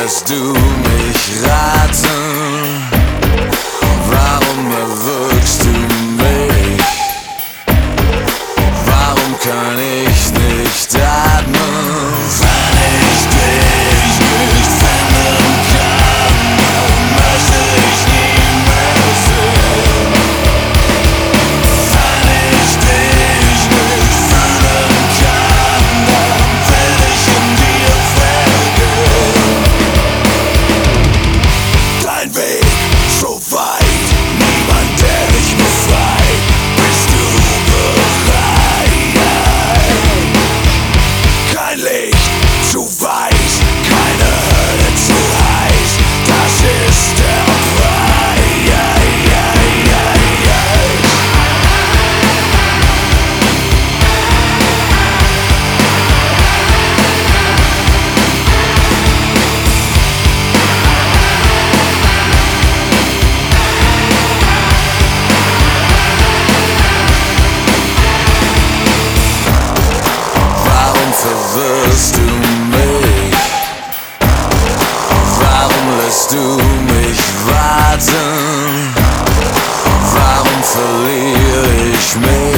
lässt du mich raten? Warum erwürgst du mich? Warum kann ich nicht atmen? Wenn ich dich nicht finden kann, dann möchte ich nie mehr sehen. Wenn ich dich nicht finden kann, dann will ich in dir vergehen. Dein Weg so weit, niemand der dich befreit. Bist du bereit? Kein Licht zu weiß, keine Hölle zu heiß. Das ist der Preis. Warum verwirrst du mich? Warum lässt du mich warten? Warum verliere ich mich?